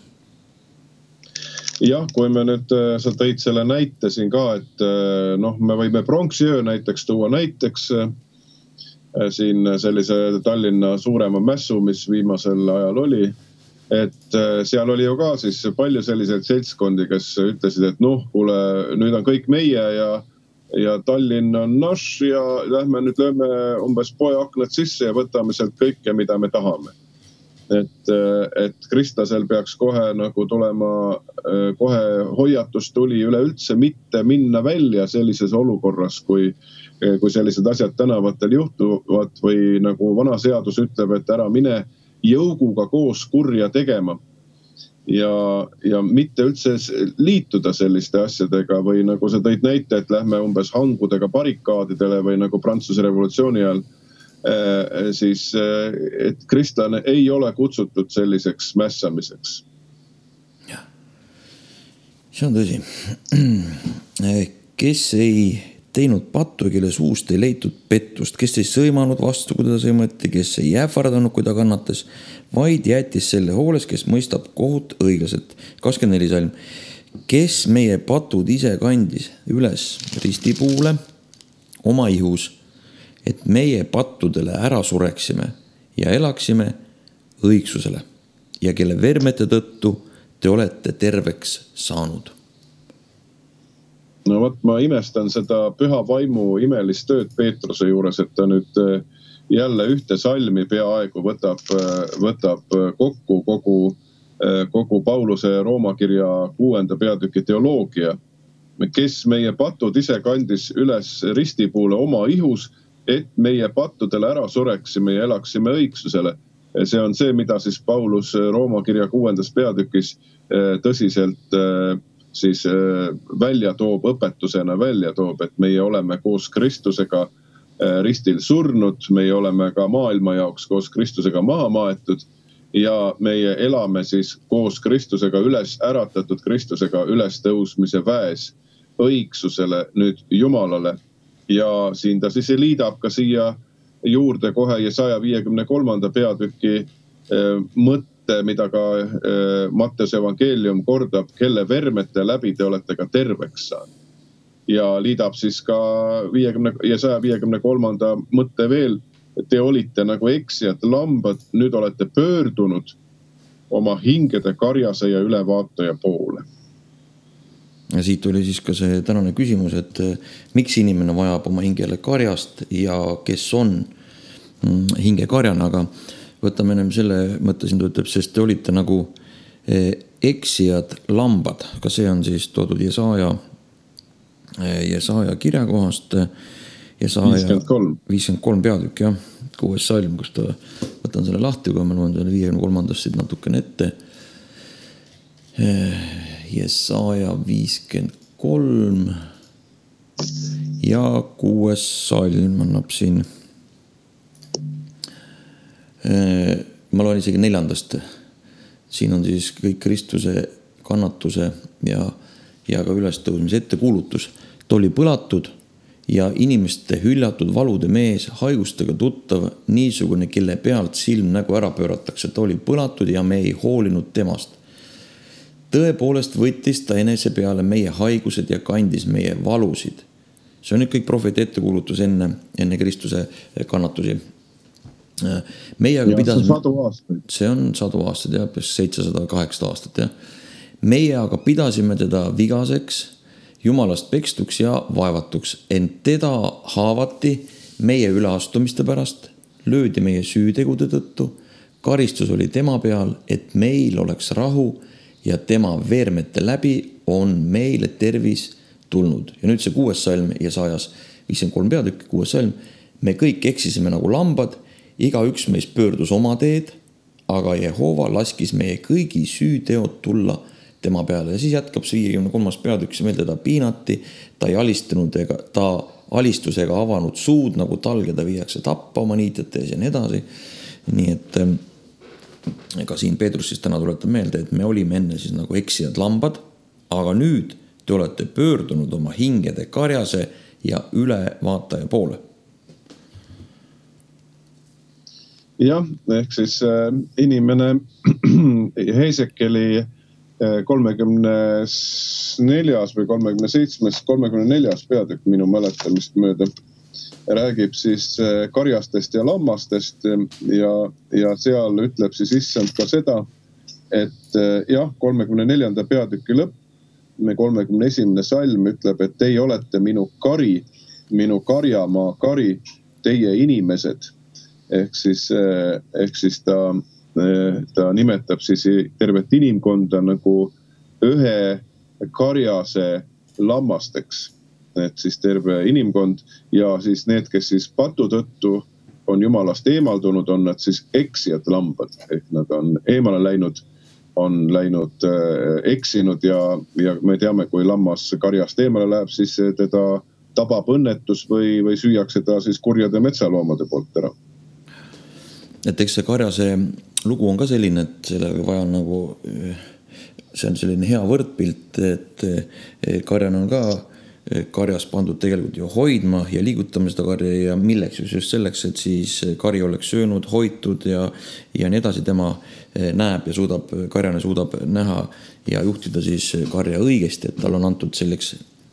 Jah, kui me nüüd, sa tõid selle näite siin ka, et noh, me võime pronksiöö näiteks tuua näiteks siin sellise Tallinna suurema mässu, mis viimasel ajal oli, et seal oli ju ka siis palju selliseid seltskondi, kes ütlesid, et noh, kuule, nüüd on kõik meie ja, ja Tallinn on naš ja lähme nüüd lööme umbes poe aknad sisse ja võtame sealt kõike, mida me tahame. Et, et kristlasel peaks kohe nagu tulema, kohe hoiatus tuli üleüldse mitte minna välja sellises olukorras, kui kui sellised asjad tänavatel juhtuvad või nagu vana seadus ütleb, et ära mine jõuguga koos kurja tegema ja, ja mitte üldse liituda selliste asjadega või nagu sa tõid näite, et lähme umbes hangudega barrikaadidele või nagu Prantsuse revolutsiooni ajal, siis et kristlane ei ole kutsutud selliseks mässamiseks. See on tõsi. Kes ei teinud pattu, kelle suust ei leitud pettust, kes ei sõimanud vastu, kui teda sõimati, kes ei ähvardanud, kui ta kannatas, vaid jättis selle hooles, kes mõistab kohut õiglaselt. kakskümmend neli salm. Kes meie patud ise kandis üles ristipuule oma ihus, et meie pattudele ära sureksime ja elaksime õigsusele ja kelle vermete tõttu te olete terveks saanud. No võt, ma imestan seda püha vaimu imelist tööd Peetruse juures, et ta nüüd jälle ühte salmi peaaegu võtab, võtab kokku kogu, kogu Pauluse Rooma kirja kuuenda peatüki teoloogia. Kes meie patud ise kandis üles ristipuule oma ihus, et meie pattudele ära sureksime ja elaksime õigsusele. See on see, mida siis Paulus Rooma kirja kuuendas peatükis tõsiselt siis välja toob, õpetusena välja toob, et meie oleme koos Kristusega ristil surnud, meie oleme ka maailma jaoks koos Kristusega maha maetud ja meie elame siis koos Kristusega üles äratatud Kristusega üles tõusmise väes õigsusele nüüd Jumalale. Ja siin ta siis liidab ka siia juurde kohe Jesaja viiekümne kolmanda peatüki mõtte, mida ka Matteuse evangeelium kordab, kelle vermete läbi te olete ka terveks saanud. Ja liidab siis ka viiekümne, Jesaja viiekümne kolmanda mõtte veel, et te olite nagu eksijad lambad, nüüd olete pöördunud oma hingede karjase ja ülevaataja poole. Ja siit oli siis ka see tänane küsimus, et miks inimene vajab oma hingele karjast ja kes on hingekarjana, aga võtame ennem selle mõttesin, ta ütleb, sest te olite nagu eksijad lambad, ka see on siis toodud Jesaja, Jesaja kirjakohast, Jesaja viiskümmend kolm, viiskümmend kolm peatükk, jah, kuues salm, kus ta võtan selle lahti, kui ma loen selle viiekümne kolmandast siit natukene ette. Jesaja viiskümmend kolm ja kuues salm annab siin. Ma loen isegi neljandast. Siin on siis kõik Kristuse kannatuse ja, ja ka ülestõusmise ettekuulutus. Ta oli põlatud ja inimeste hüljatud valude mees, haigustega tuttav, niisugune, kelle pealt silm nägu ära pööratakse. Ta oli põlatud ja me ei hoolinud temast. Tõepoolest võttis ta enese peale meie haigused ja kandis meie valusid. See on nüüd kõik prohveti ettekuulutus enne, enne Kristuse kannatusi. Meie aga ja, pidasime, see on sadu aastaid. See on sadu aastaid, jah, seitsesada kaheksasada aastat. Ja. Meie aga pidasime teda vigaseks, Jumalast pekstuks ja vaevatuks, ent teda haavati meie üleastumiste pärast, löödi meie süütegude tõttu. Karistus oli tema peal, et meil oleks rahu ja tema veermete läbi on meile tervis tulnud. Ja nüüd see kuues salm Jesajas viiskümmend kolm peatükk, kuues salm. Me kõik eksisime nagu lambad, iga üks meist pöördus oma teed, aga Jehova laskis meie kõigi süüteod tulla tema peale. Ja siis jätkab see viiekümne kolmas peatükk, meil teda piinati, ta ei alistunud ega ta alistusega avanud suud, nagu talgeda viiakse tappa oma niitjate ees ja nii edasi. Nii et ega siin Peetrus siis täna tuletab meelde, et me olime enne siis nagu eksijad lambad, aga nüüd te olete pöördunud oma hingede karjase ja ülevaataja poole. Jah, ehk siis äh, inimene Heesekeli kolmekümne neljas või kolmekümne seitsmes, kolmekümne neljas peatükk minu mäletamist mööda räägib siis karjastest ja lammastest ja, ja seal ütleb siis issand ka seda, et jah, kolmekümne neljanda peatüki lõpp, kolmekümne esimene salm ütleb, et teie olete minu kari, minu karjamaa kari, teie inimesed. Ehk siis, ehk siis ta, ta nimetab siis tervet inimkonda nagu ühe karjase lammasteks. Et siis terve inimkond ja siis need, kes siis patu tõttu on jumalast eemaldunud, on nad siis eksijad lambad. Ehk nad on eemale läinud, on läinud eksinud ja, ja me teame, kui lammas karjast eemale läheb, siis teda tabab õnnetus või, või süüakse ta siis kurjade metsaloomade poolt ära. Et eks see karjase lugu on ka selline, et sellega vaja on nagu, see on selline hea võrdpilt, et karjane on ka karjas pandud tegelikult ju hoidma ja liigutama seda karja ja milleks just selleks, et siis kari oleks söönud, hoitud ja, ja nii edasi tema näeb ja suudab, karjane suudab näha ja juhtida siis karja õigesti, et tal on antud selleks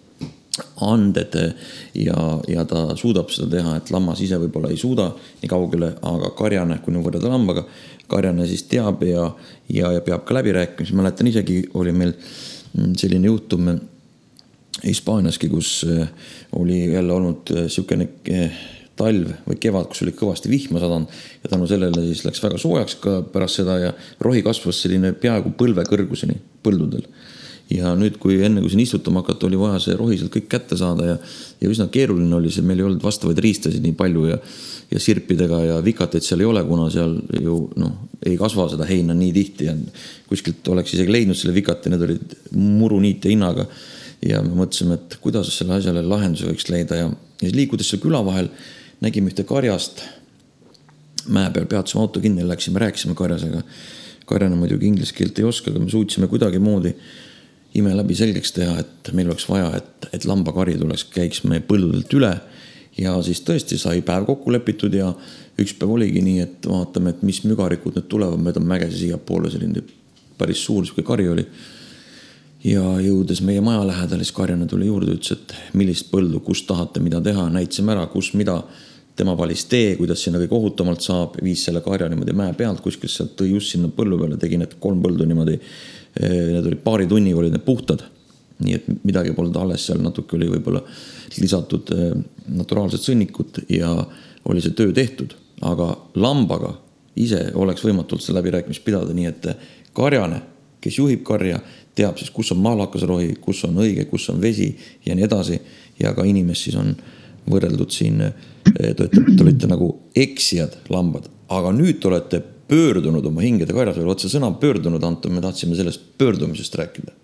anded ja, ja ta suudab seda teha, et lammas ise võib-olla ei suuda nii kaugele, aga karjane, kui nüüd võrreda lambaga, karjane siis teab ja, ja, ja peab ka läbirääkimisi. Mäletan isegi oli meil selline juhtum Hispaaniaski, kus oli jälle olnud siukene talv või kevad, kus oli kõvasti vihma sadanud ja tänu sellele siis läks väga soojaks ka pärast seda ja rohi kasvas selline peaaegu põlve kõrguseni põldudel. Ja nüüd, kui enne kui siin istutama hakata, oli vaja see rohi sealt kõik kätte saada ja, ja üsna keeruline oli see, meil ei olnud vastavaid riistasid nii palju ja, ja sirpidega ja vikateid seal ei ole, kuna seal ju noh, ei kasva seda heina nii tihti ja kuskilt oleks isegi leidnud selle vikate, need olid muruniit ja hinnaga. Ja me mõtlesime, et kuidas selle asjale lahenduse võiks leida ja, ja liikudes selle küla vahel nägime ühte karjast mäe peal, peatusime auto kinni ja läksime, rääkisime karjasega. Karjane muidugi inglise keelt ei oska, aga me suutsime kuidagi moodi ime läbi selgeks teha, et meil oleks vaja, et, et lambakari tuleks, käiks meie põldudelt üle ja siis tõesti sai päev kokku lepitud ja üks päev oligi nii, et vaatame, et mis mügarikud need tulevad, mööda mägesi siia poole selline päris suur siuke kari oli. Ja jõudes meie maja lähedal, siis karjane tuli juurde, ütles, et millist põldu, kus tahate, mida teha, näitsime ära, kus mida tema valis tee, kuidas sinna kõik ohutamalt saab, viis selle karja niimoodi mäe pealt, kuskil sealt tõi just sinna põllu peale, tegi need kolm põldu niimoodi, need oli paari tunniga olid need puhtad, nii et midagi polnud alles seal, natuke oli võib-olla lisatud naturaalset sõnnikut ja oli see töö tehtud, aga lambaga ise oleks võimatult see läbirääkimist pidada, nii et karjane, kes juhib karja, teab siis, kus on maalakas rohi, kus on õige, kus on vesi ja nii edasi. Ja ka inimest siis on võrreldud siin, te olete nagu eksijad lambad, aga nüüd te olete pöördunud oma hingede karjas, või otse sõna pöördunud, Anton, me tahtsime sellest pöördumisest rääkida.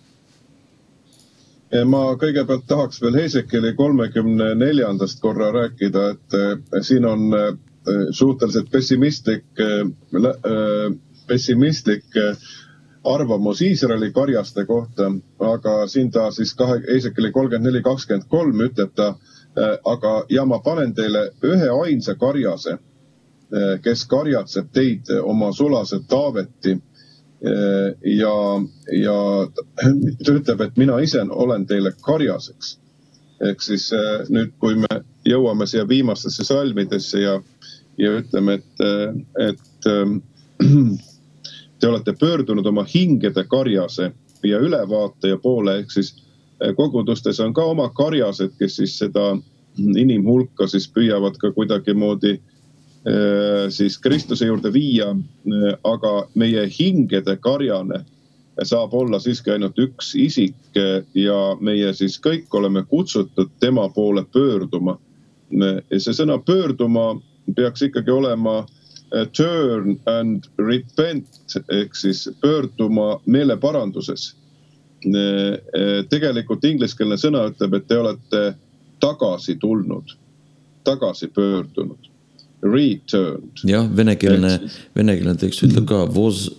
Ma kõigepealt tahaks veel Heesekeli kolmekümne neljandast korra rääkida, et siin on suhteliselt pessimistlik, pessimistlik arvamus Iisraeli karjaste kohta, aga siin ta siis Heesekeli kolmkümmend neli kakskümmend kolm ütleb ta, aga ja ma panen teile ühe ainsa karjase, kes karjatseb teid oma sulase Taaveti ja, ja ta ütleb, et mina ise olen teile karjaseks. Ehk siis nüüd, kui me jõuame siia viimastesse salmidesse ja, ja ütleme, et, et te olete pöördunud oma hingede karjase ja ülevaataja poole, ehk siis kogudustes on ka oma karjased, kes siis seda inimhulka siis püüavad ka kuidagi moodi siis Kristuse juurde viia, aga meie hingede karjane saab olla siiski ainult üks isik ja meie siis kõik oleme kutsutud tema poole pöörduma. See sõna pöörduma peaks ikkagi olema turn and repent, ehk siis pöörduma meeleparanduses. Tegelikult ingliskeelne sõna ütleb, et te olete tagasi tulnud, tagasi pöördunud, returned. Jah, venekeelne, venekeelne tekst ütleb ka voz,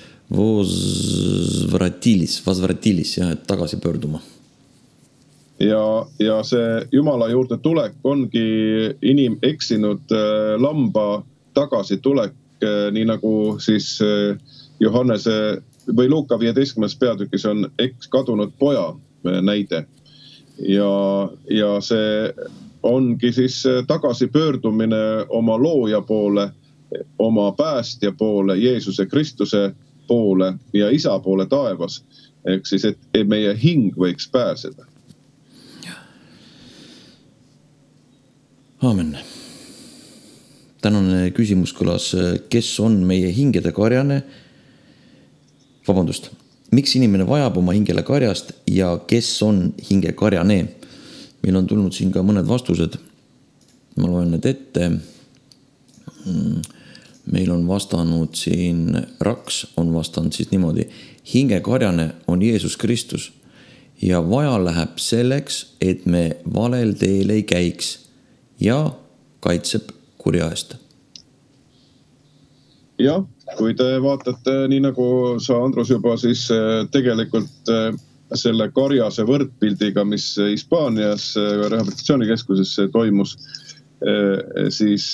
vozvratilis, vozvratilis, jah, et tagasi pöörduma. Ja, ja see Jumala juurde tulek ongi inim eksinud lamba tagasi tulek, nii nagu siis Johannese või Luuka viieteistkümnes peatükis on eks kadunud poja näide. Ja, ja see ongi siis tagasi pöördumine oma looja poole, oma päästja poole, Jeesuse Kristuse poole ja isa poole taevas. Ehk siis, et meie hing võiks pääseda. Aamen. Tänane küsimus kõlas, kes on meie hingede karjane? Vabandust, miks inimene vajab oma hingele karjast ja kes on hinge karjane? Meil on tulnud siin ka mõned vastused. Ma loen need ette. Meil on vastanud siin, Raks on vastanud siis niimoodi. Hinge karjane on Jeesus Kristus ja vaja läheb selleks, et me valel teel ei käiks ja kaitseb kurja eest. Jah, kui te vaatate, nii nagu sa, Andrus, juba siis tegelikult selle karjase võrdpildiga, mis Hispaanias rehabilitatsioonikeskuses toimus, siis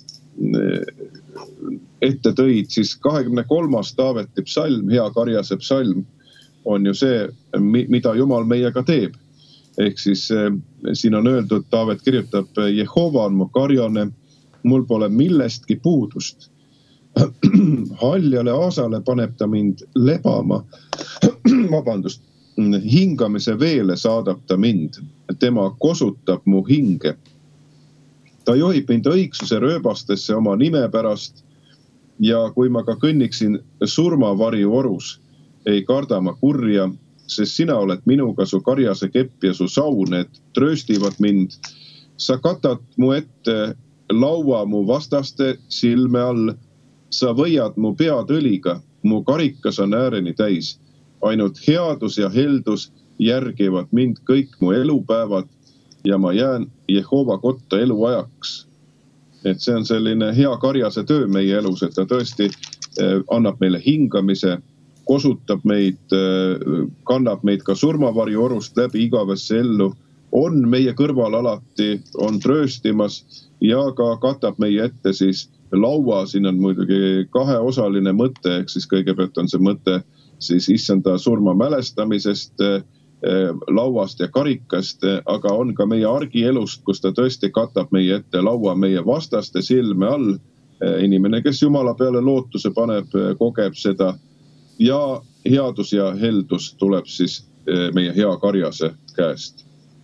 ette tõid, siis kahekümne kolmas Taaveti psalm, hea karjase psalm, on ju see, mida Jumal meiega teeb. Ehk siis siin on öeldud, Taavet kirjutab, Jehova on mu karjane, mul pole millestki puudust. Haljale aasale paneb ta mind lebama, vabandust, hingamise veele saadab ta mind, tema kosutab mu hinge. Ta juhib mind õigsuse rööbastesse oma nime pärast ja kui ma ka kõnniksin surmavarju orus, ei karda ma kurja, sest sina oled minuga, su karjase kepp ja su sauned trööstivad mind. Sa katad mu ette laua mu vastaste silme all, sa võiad mu pead õliga, mu karikas on ääreni täis. Ainult headus ja heldus järgivad mind kõik mu elupäevad ja ma jään Jehova kotta eluajaks. Et see on selline hea karjase töö meie elus, et ta tõesti annab meile hingamise, kosutab meid, kannab meid ka surmavarju orust läbi igavesse ellu, on meie kõrval alati, on trööstimas ja ka katab meie ette siis laua, siin on muidugi kaheosaline mõte, ehk siis kõigepealt on see mõte siis issanda surma mälestamisest, lauast ja karikast, aga on ka meie argielust, kus ta tõesti katab meie ette laua meie vastaste silme all. Inimene, kes Jumala peale lootuse paneb, kogeb seda ja headus ja heldus tuleb siis meie hea karjase käest.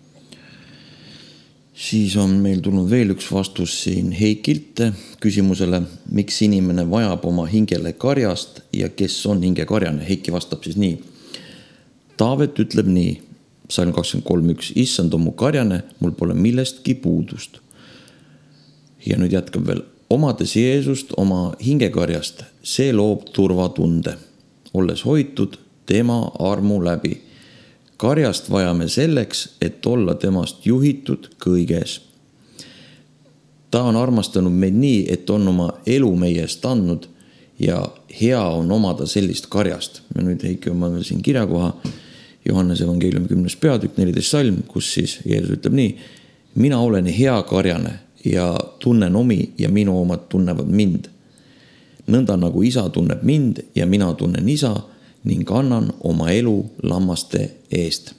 Siis on meil tulnud veel üks vastus siin Heikilt küsimusele, miks inimene vajab oma hingele karjast ja kes on hinge karjane. Heiki vastab siis nii. Taavet ütleb nii, psalm kakskümmend kolm üks, issand on mu karjane, mul pole millestki puudust. Ja nüüd jätkab veel, omades Jeesust oma hingekarjast, see loob turvatunde, olles hoitud tema armu läbi. Karjast vajame selleks, et olla temast juhitud kõiges. Ta on armastanud meid nii, et on oma elu meie eest andnud ja hea on omada sellist karjast. Ja nüüd Heiki oma siin kirjakoha, Johannese evangeeliumi kümnes peatükk, neliteist salm, kus siis Jeesus ütleb nii, mina olen hea karjane ja tunnen omi ja minu omad tunnevad mind. Nõnda nagu isa tunneb mind ja mina tunnen isa ning annan oma elu lammaste eest.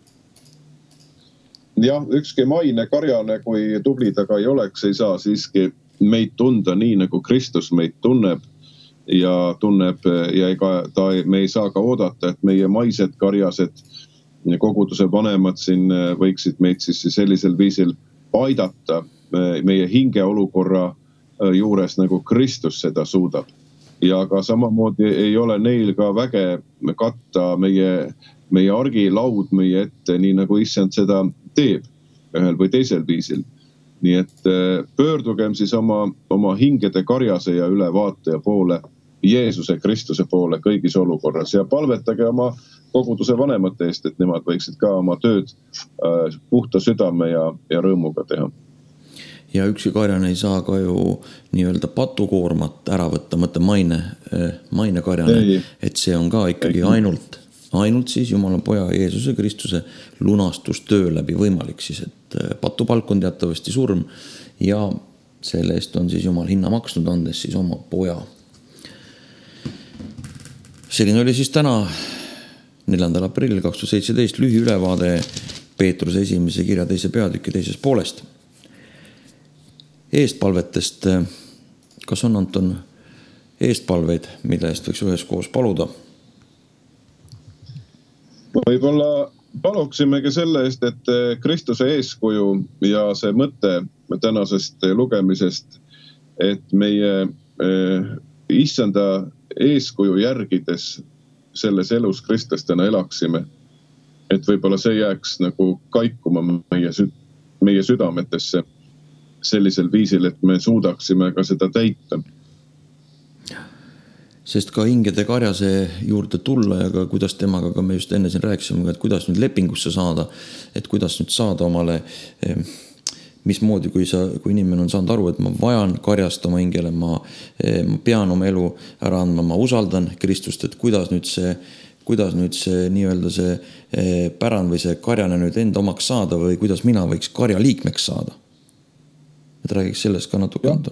Jah, ükski maine karjane, kui tubli taga ei oleks, ei saa siiski meid tunda nii, nagu Kristus meid tunneb ja tunneb ja ega ta, me ei saa ka oodata, et meie maised karjased koguduse vanemad siin võiksid meid siis sellisel viisil aidata meie hinge olukorra juures, nagu Kristus seda suudab. Ja ka samamoodi ei ole neil ka väge katta meie, meie argilaud meie ette, nii nagu issand seda teeb ühel või teisel viisil. Nii et pöördugem siis oma, oma hingede karjase ja ülevaataja poole, Jeesuse Kristuse poole kõigis olukorras ja palvetage oma koguduse vanemate eest, et nemad võiksid ka oma tööd äh, puhta südame ja, ja rõõmuga teha. Ja ükski karjane ei saa ka ju nii-öelda patukoormat ära võtta, mõtte maine, maine karjane, ei. Et see on ka ikkagi ei. ainult, ainult siis Jumala poja Jeesuse Kristuse lunastustöö läbi võimalik siis, et patupalk on teatavasti surm ja selle eest on siis Jumal hinna maksnud, andes siis oma poja. Selline oli siis täna neljandal aprillil kaks tuhat seitseteist lühi ülevaade Peetruse esimese kirja teise peatüki teisest poolest. Eestpalvetest, kas on, Anton, eestpalveid, mille eest võiks üheskoos paluda? Võib-olla paluksimegi selle eest, et Kristuse eeskuju ja see mõte tänasest lugemisest, et meie eh, issanda eeskuju järgides selles elus kristlastena elaksime. Et võib-olla see jääks nagu kaikuma meie, sü- meie südametesse sellisel viisil, et me suudaksime ka seda täita. Sest ka hingede karjase juurde tulla ja ka kuidas temaga, ka me just enne siin rääkisime, et kuidas nüüd lepingusse saada, et kuidas nüüd saada omale, mismoodi, kui, sa, kui inimene on saanud aru, et ma vajan karjast oma hingele, ma, ma pean oma elu ära andma, ma usaldan Kristust, et kuidas nüüd see, kuidas nüüd see nii-öelda see pärand või see karjane nüüd enda omaks saada või kuidas mina võiks karja liikmeks saada. Et räägiks sellest ka natuke, Anton.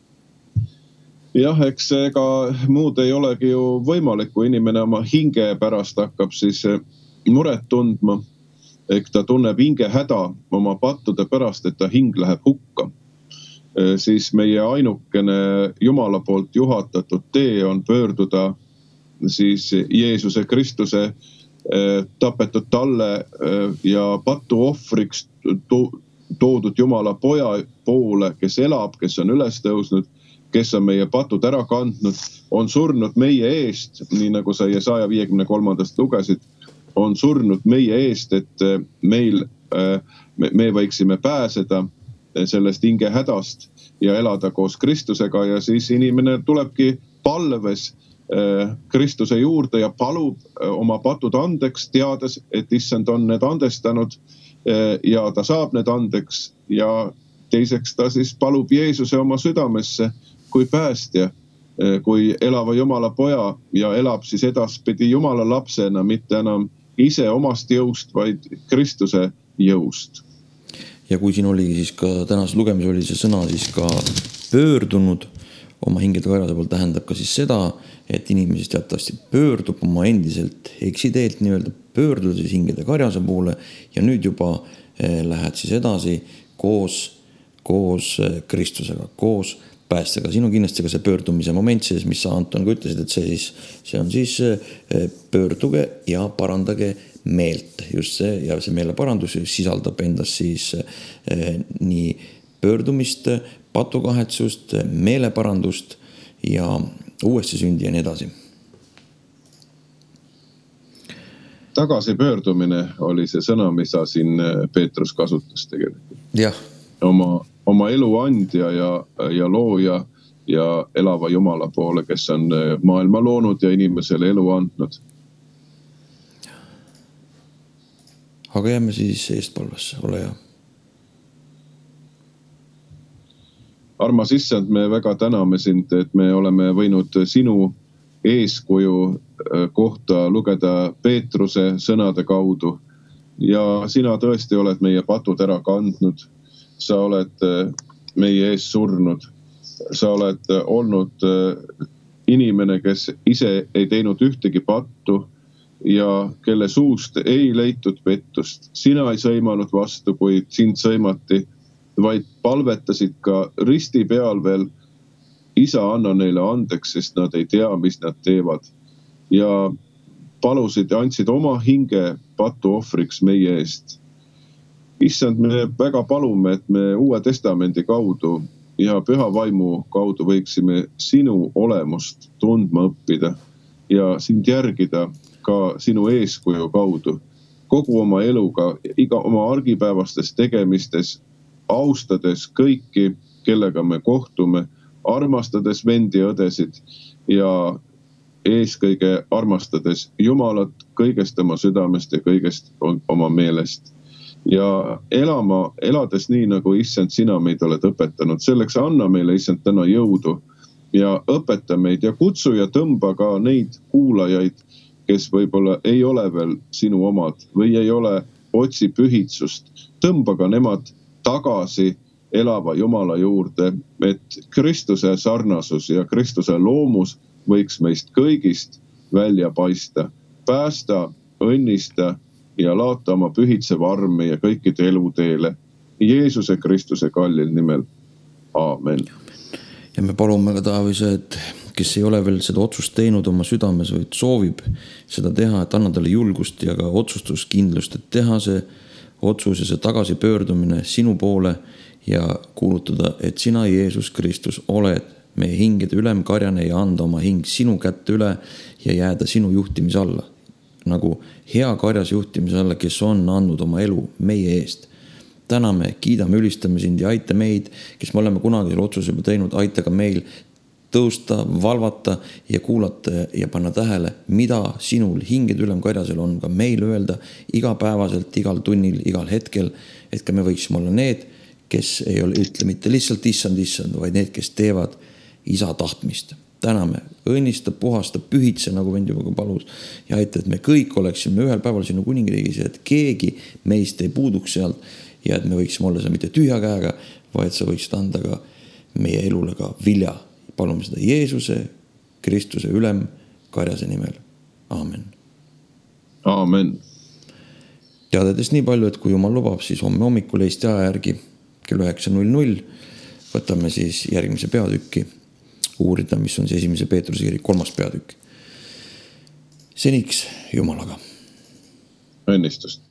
Jah, eks ega muud ei olegi ju võimalik, kui inimene oma hinge pärast hakkab siis muret tundma. Ehk ta tunneb hinge häda oma pattude pärast, et ta hing läheb hukka. Siis meie ainukene Jumala poolt juhatatud tee on pöörduda siis Jeesuse Kristuse tapetud talle ja patu ohvriks toodud Jumala poja poole, kes elab, kes on üles tõusnud, kes on meie patud ära kandnud, on surnud meie eest, nii nagu sa Jesaja viiekümne kolmandast lugesid, on surnud meie eest, et meil, me võiksime pääseda sellest hinge hädast ja elada koos Kristusega ja siis inimene tulebki palves Kristuse juurde ja palub oma patud andeks, teades, et issand on need andestanud ja ta saab need andeks ja teiseks ta siis palub Jeesuse oma südamesse kui päästja, kui elava Jumala poja ja elab siis edaspidi Jumala lapsena, mitte enam ise omast jõust, vaid Kristuse jõust. Ja kui siin oli siis ka tänase lugemise oli see sõna siis ka pöördunud oma hingede karjase poolt, tähendab ka siis seda, et inimesest teatavasti pöördub oma endiselt eksiteelt nii-öelda pöörduda siis hingede karjase poole ja nüüd juba lähed siis edasi koos, koos Kristusega, koos päästega. Siin on kindlasti ka see pöördumise moment sees, mis sa, Anton, ka ütlesid, et see, siis, see on siis pöörduge ja parandage meelt. Just see ja see meeleparandus sisaldab endas siis nii pöördumist, patukahetsust, meeleparandust ja uuesti sündi ja nii edasi. Tagasipöördumine oli see sõna, mis sa siin Peetrus kasutas tegelikult. Jah. Oma, oma elu andja ja, ja looja ja elava Jumala poole, kes on maailma loonud ja inimesele elu andnud. Aga jääme siis eestpalvesse, ole hea. Armas issand, me väga täname sind, et me oleme võinud sinu eeskuju kohta lugeda Peetruse sõnade kaudu ja sina tõesti oled meie patud ära kandnud. Sa oled meie ees surnud. Sa oled olnud inimene, kes ise ei teinud ühtegi pattu ja kelle suust ei leitud pettust. Sina ei sõimanud vastu, kui sind sõimati, vaid palvetasid ka risti peal veel. Isa, anna neile andeks, sest nad ei tea, mis nad teevad. Ja palusid ja andsid oma hinge patu ohvriks meie eest. Issand, me väga palume, et me Uue Testamendi kaudu ja püha vaimu kaudu võiksime sinu olemust tundma õppida ja sind järgida ka sinu eeskuju kaudu. Kogu oma eluga, iga oma argipäevastes tegemistes, austades kõiki, kellega me kohtume, armastades vendi ja õdesid ja eeskõige armastades Jumalat kõigest oma südamest ja kõigest oma meelest. Ja elama, elades nii, nagu issand sina meid oled õpetanud. Selleks anna meile issand täna jõudu ja õpeta meid ja kutsu ja tõmba ka neid kuulajaid, kes võib-olla ei ole veel sinu omad või ei ole otsi pühitsust. Tõmba ka nemad tagasi elava Jumala juurde, et Kristuse sarnasus ja Kristuse loomus võiks meist kõigist välja paista. Päästa, õnnista ja laata oma pühitseva armi ja kõikide eluteele. Jeesuse Kristuse kallil nimel. Aamen. Ja me palume ka Taavise, et kes ei ole veel seda otsust teinud oma südames või soovib seda teha, et anna talle julgust ja ka otsustuskindlust, et teha see otsus ja see tagasipöördumine sinu poole ja kuulutada, et sina, Jeesus Kristus, oled meie hingede ülemkarjane ja anda oma hing sinu kätte üle ja jääda sinu juhtimise alla. Nagu hea karjas juhtimise alla, kes on andnud oma elu meie eest. Täname, kiidame, ülistame sind ja aita meid, kes me oleme kunagi selle otsuse juba teinud, aita ka meil tõusta, valvata ja kuulata ja panna tähele, mida sinul hingede ülemkarjasel on ka meil öelda igapäevaselt, igal tunnil, igal hetkel, et ka me võiksime olla need, kes ei ole, ütle mitte lihtsalt issand, issand, vaid need, kes teevad isa tahtmist. Täname, õnnista, puhasta, pühitse, nagu vend juba palus ja aita, et me kõik oleksime ühel päeval sinu kuningriigis, et keegi meist ei puuduks sealt ja et me võiksime olla seal mitte tühja käega, vaid sa võiksid anda ka meie elule ka vilja. Palume seda Jeesuse, Kristuse ülem karjase nimel. Aamen. Aamen. Teadades nii palju, et kui Jumal lubab, siis homme hommikul Eesti aja järgi kell üheksa null null võtame siis järgmise peatükki uurida, mis on see esimese Peetruse kiri kolmas peatükk. Seniks Jumalaga. Õnnistust.